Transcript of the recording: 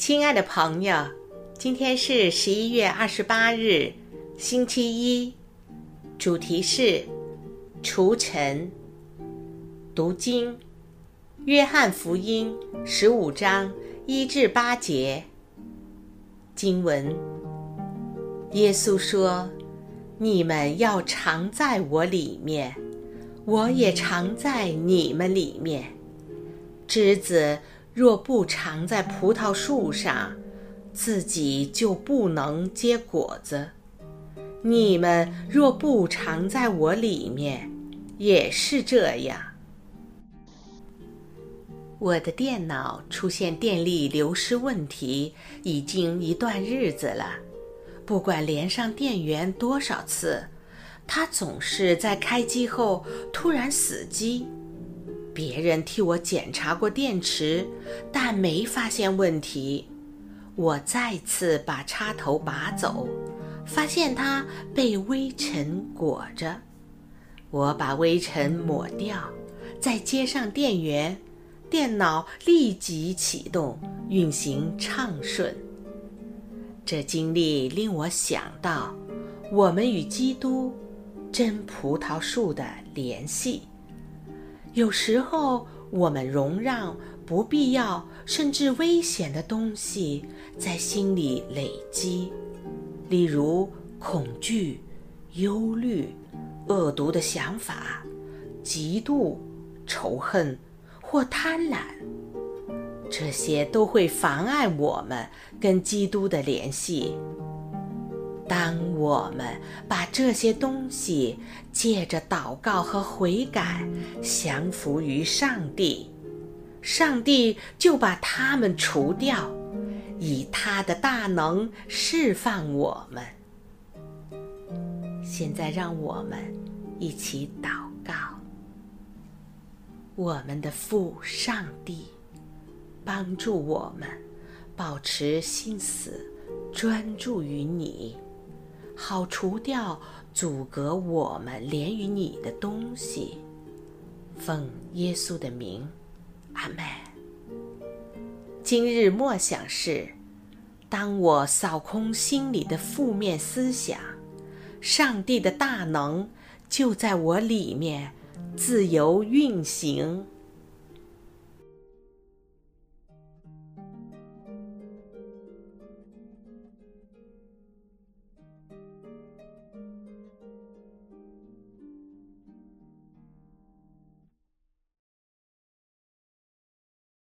亲爱的朋友，今天是11月28日，星期一，主题是除尘。读经，约翰福音15章1至8节。经文，耶稣说：你们要常在我里面，我也常在你们里面。枝子若不常在葡萄树上，自己就不能结果子。你们若不常在我里面，也是这样。我的电脑出现电力流失问题已经一段日子了，不管连上电源多少次，它总是在开机后突然死机。别人替我检查过电池，但没发现问题。我再次把插头拔走，发现它被微尘裹着。我把微尘抹掉，再接上电源，电脑立即启动，运行畅顺。这经历令我想到我们与基督真葡萄树的联系。有时候我们容让不必要甚至危险的东西在心里累积，例如恐惧、忧虑、恶毒的想法、嫉妒、仇恨或贪婪，这些都会妨碍我们跟基督的联系。当我们把这些东西借着祷告和悔改降服于上帝，上帝就把它们除掉，以他的大能释放我们。现在让我们一起祷告。我们的父上帝，帮助我们保持心思专注于你，好除掉阻隔我们连于你的东西。奉耶稣的名，阿们。今日默想是：当我扫空心里的负面思想，上帝的大能就在我里面自由运行。